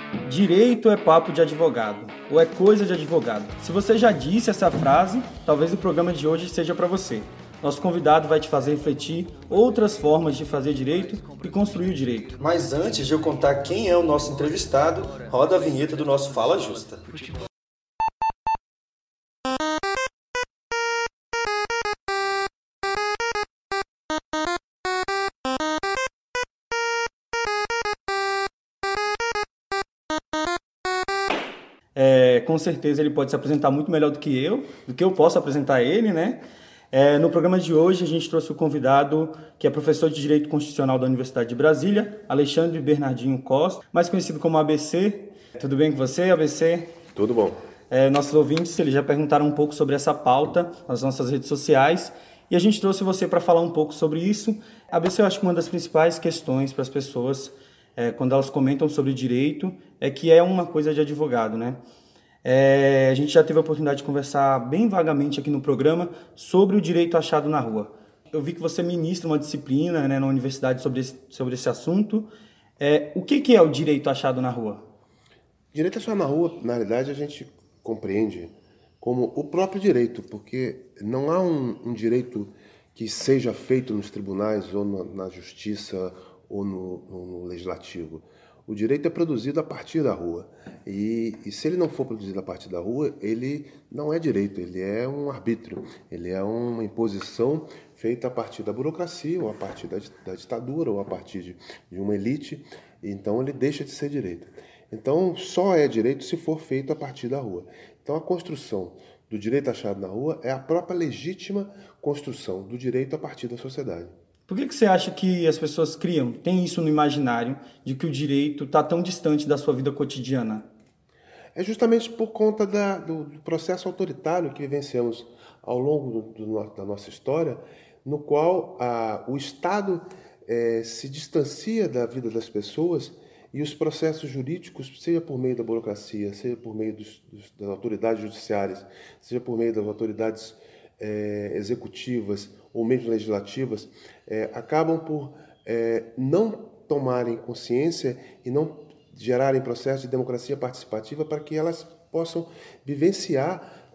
Direito é papo de advogado, ou é coisa de advogado. Se você já disse essa frase, talvez o programa de hoje seja para você. Nosso convidado vai te fazer refletir outras formas de fazer direito e construir o direito. Mas antes de eu contar quem é o nosso entrevistado, roda a vinheta do nosso Fala Justa. Com certeza ele pode se apresentar muito melhor do que eu posso apresentar ele, né? No programa de hoje a gente trouxe o convidado que é professor de Direito Constitucional da Universidade de Brasília, Alexandre Bernardinho Costa, mais conhecido como ABC. Tudo bem com você, ABC? Tudo bom. Nossos ouvintes eles já perguntaram um pouco sobre essa pauta nas nossas redes sociais e a gente trouxe você para falar um pouco sobre isso. ABC, eu acho que uma das principais questões para as pessoas quando elas comentam sobre direito é que é uma coisa de advogado, né? A gente já teve a oportunidade de conversar bem vagamente aqui no programa sobre o direito achado na rua. Eu vi que você ministra uma disciplina, né, na universidade sobre esse assunto. O que é o direito achado na rua? Direito achado na rua, na realidade, a gente compreende como o próprio direito, porque não há um direito que seja feito nos tribunais ou na justiça ou no legislativo. O direito é produzido a partir da rua. E se ele não for produzido a partir da rua, ele não é direito, ele é um arbítrio, ele é uma imposição feita a partir da burocracia, ou a partir da ditadura, ou a partir de uma elite. Então ele deixa de ser direito. Então só é direito se for feito a partir da rua. Então a construção do direito achado na rua é a própria legítima construção do direito a partir da sociedade. Por que você acha que as pessoas tem isso no imaginário, de que o direito está tão distante da sua vida cotidiana? É justamente por conta do processo autoritário que vivenciamos ao longo da nossa história, no qual o Estado se distancia da vida das pessoas e os processos jurídicos, seja por meio da burocracia, seja por meio das autoridades judiciárias, seja por meio das autoridades executivas ou mesmo legislativas, acabam por não tomarem consciência e não gerarem processos de democracia participativa para que elas possam vivenciar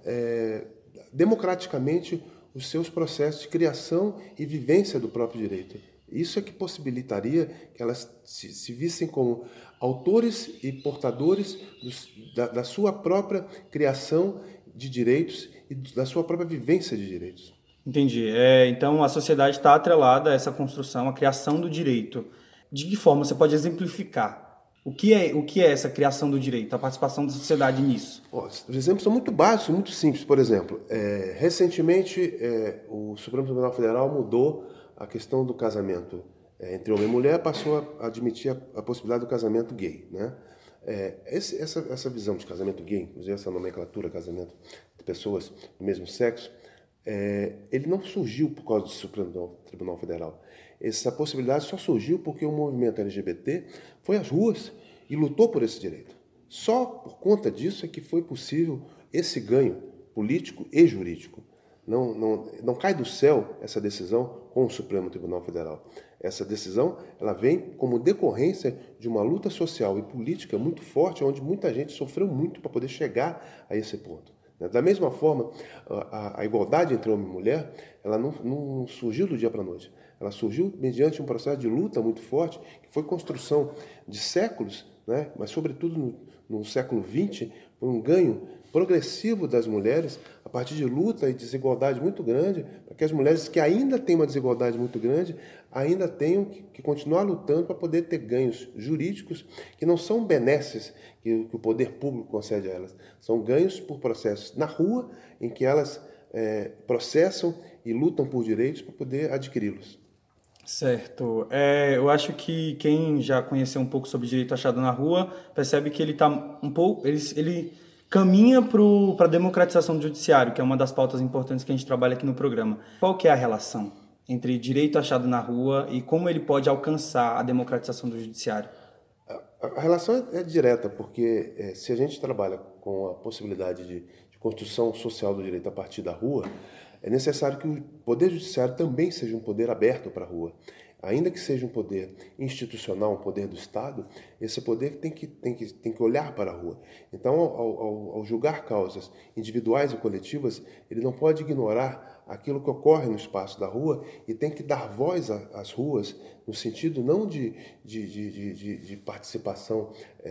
democraticamente os seus processos de criação e vivência do próprio direito. Isso é que possibilitaria que elas se vissem como autores e portadores da sua própria criação de direitos e da sua própria vivência de direitos. Entendi. Então a sociedade está atrelada a essa construção, a criação do direito. De que forma você pode exemplificar? O que é essa criação do direito, a participação da sociedade nisso? Os exemplos são muito básicos, muito simples. Por exemplo, recentemente o Supremo Tribunal Federal mudou a questão do casamento entre homem e mulher, passou a admitir a possibilidade do casamento gay, né? Essa visão de casamento gay, inclusive essa nomenclatura, casamento de pessoas do mesmo sexo, ele não surgiu por causa do Supremo Tribunal Federal. Essa possibilidade só surgiu porque o movimento LGBT foi às ruas e lutou por esse direito. Só por conta disso é que foi possível esse ganho político e jurídico. Não cai do céu essa decisão com o Supremo Tribunal Federal. Essa decisão ela vem como decorrência de uma luta social e política muito forte, onde muita gente sofreu muito para poder chegar a esse ponto. Da mesma forma, a igualdade entre homem e mulher ela não surgiu do dia para a noite. Ela surgiu mediante um processo de luta muito forte, que foi construção de séculos, né? Mas sobretudo no século XX, foi um ganho progressivo das mulheres a partir de luta e desigualdade muito grande, para que as mulheres que ainda têm uma desigualdade muito grande, ainda tenham que continuar lutando para poder ter ganhos jurídicos que não são benesses que o poder público concede a elas. São ganhos por processos na rua, em que elas processam e lutam por direitos para poder adquiri-los. Certo. Eu acho que quem já conheceu um pouco sobre direito achado na rua percebe que ele está um pouco, ele caminha para a democratização do judiciário, que é uma das pautas importantes que a gente trabalha aqui no programa. Qual que é a relação entre direito achado na rua e como ele pode alcançar a democratização do judiciário? A relação é direta, porque se a gente trabalha com a possibilidade de construção social do direito a partir da rua, é necessário que o Poder Judiciário também seja um poder aberto para a rua. ainda que seja um poder institucional, um poder do Estado, esse poder tem que olhar para a rua. Então, ao julgar causas individuais e coletivas, ele não pode ignorar aquilo que ocorre no espaço da rua e tem que dar voz às ruas, no sentido não de participação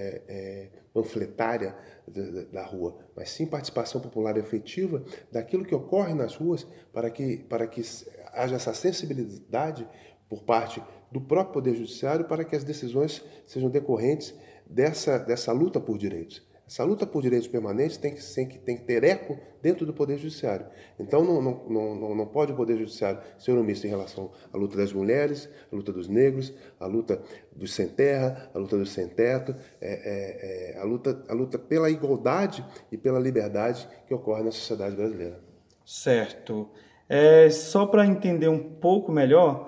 panfletária da rua, mas sim participação popular efetiva daquilo que ocorre nas ruas para que haja essa sensibilidade por parte do próprio Poder Judiciário para que as decisões sejam decorrentes dessa luta por direitos. Essa luta por direitos permanentes tem que ter eco dentro do Poder Judiciário. Então, não pode o Poder Judiciário ser omisso em relação à luta das mulheres, à luta dos negros, à luta dos sem terra, à luta dos sem teto, a luta pela igualdade e pela liberdade que ocorre na sociedade brasileira. Certo. Só para entender um pouco melhor,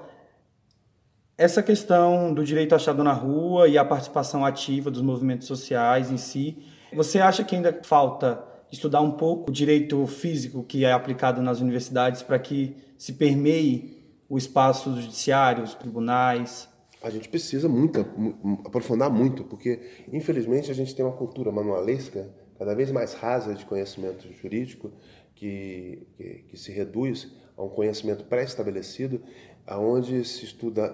essa questão do direito achado na rua e a participação ativa dos movimentos sociais em si, você acha que ainda falta estudar um pouco o direito físico que é aplicado nas universidades para que se permeie o espaço judiciário, os tribunais? A gente precisa aprofundar muito, porque, infelizmente, a gente tem uma cultura manualesca cada vez mais rasa de conhecimento jurídico que se reduz a um conhecimento pré-estabelecido, onde se estuda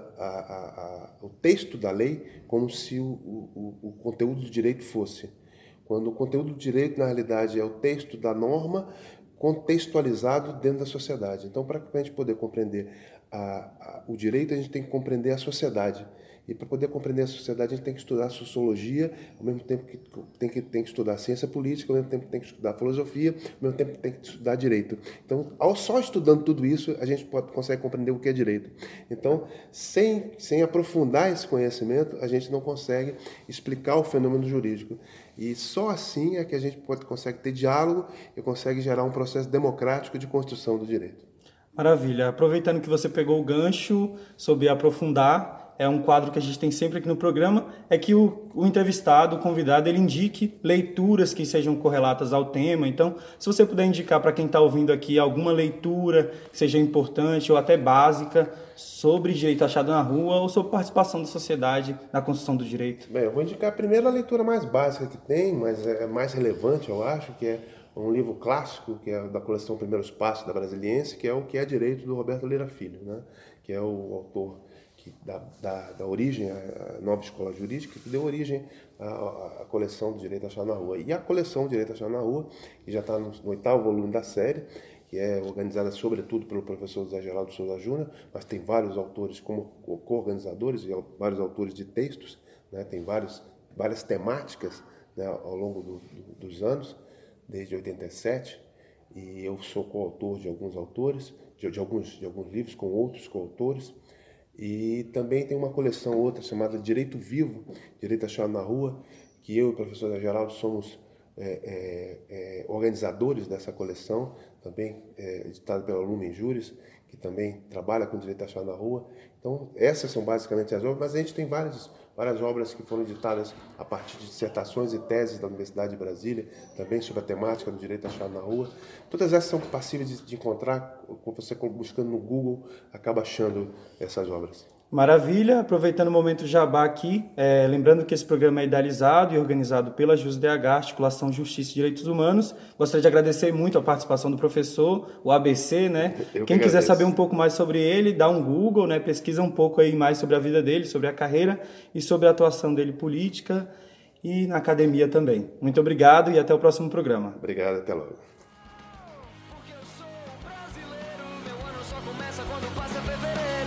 o texto da lei como se o conteúdo do direito fosse. Quando o conteúdo do direito, na realidade, é o texto da norma contextualizado dentro da sociedade. Então, para a gente poder compreender o direito, a gente tem que compreender a sociedade. E para poder compreender a sociedade, a gente tem que estudar sociologia, ao mesmo tempo que tem que estudar ciência política, ao mesmo tempo que tem que estudar filosofia, ao mesmo tempo que tem que estudar direito. Então, só estudando tudo isso, a gente consegue compreender o que é direito. Então, sem aprofundar esse conhecimento, a gente não consegue explicar o fenômeno jurídico. E só assim é que a gente consegue ter diálogo e consegue gerar um processo democrático de construção do direito. Maravilha. Aproveitando que você pegou o gancho sobre aprofundar, é um quadro que a gente tem sempre aqui no programa, é que o entrevistado, o convidado, ele indique leituras que sejam correlatas ao tema. Então, se você puder indicar para quem está ouvindo aqui alguma leitura que seja importante ou até básica sobre direito achado na rua ou sobre participação da sociedade na construção do direito. Bem, eu vou indicar primeiro a leitura mais básica que tem, mas é mais relevante, eu acho, que é um livro clássico, que é da coleção Primeiros Passos da Brasiliense, que é o Que é Direito, do Roberto Lira Filho, né? Que é o autor que dá origem à nova escola jurídica, que deu origem à coleção do Direito Achado na Rua. E a coleção do Direito Achado na Rua, que já está no 8º volume da série, que é organizada sobretudo pelo professor José Geraldo Souza Júnior, mas tem vários autores como co-organizadores e vários autores de textos, né? Tem várias temáticas, né, ao longo dos anos, desde 87, e eu sou coautor de alguns autores, de alguns livros com outros coautores. E também tem uma coleção outra chamada Direito Vivo, Direito Achado na Rua, que eu e o professor Geraldo somos organizadores dessa coleção, também editada pela Lumen Juris, que também trabalha com direito achado na rua. Então, essas são basicamente as obras, mas a gente tem várias obras que foram editadas a partir de dissertações e teses da Universidade de Brasília, também sobre a temática do direito achado na rua. Todas essas são passíveis de encontrar, você buscando no Google, acaba achando essas obras. Maravilha, aproveitando o momento jabá aqui, lembrando que esse programa é idealizado e organizado pela JusDH, Articulação Justiça e Direitos Humanos. Gostaria de agradecer muito a participação do professor, o ABC, né? Quem quiser saber um pouco mais sobre ele, dá um Google, né? Pesquisa um pouco aí mais sobre a vida dele, sobre a carreira e sobre a atuação dele política e na academia também. Muito obrigado e até o próximo programa. Obrigado, até logo. Porque eu sou brasileiro, meu ano só começa quando passa fevereiro.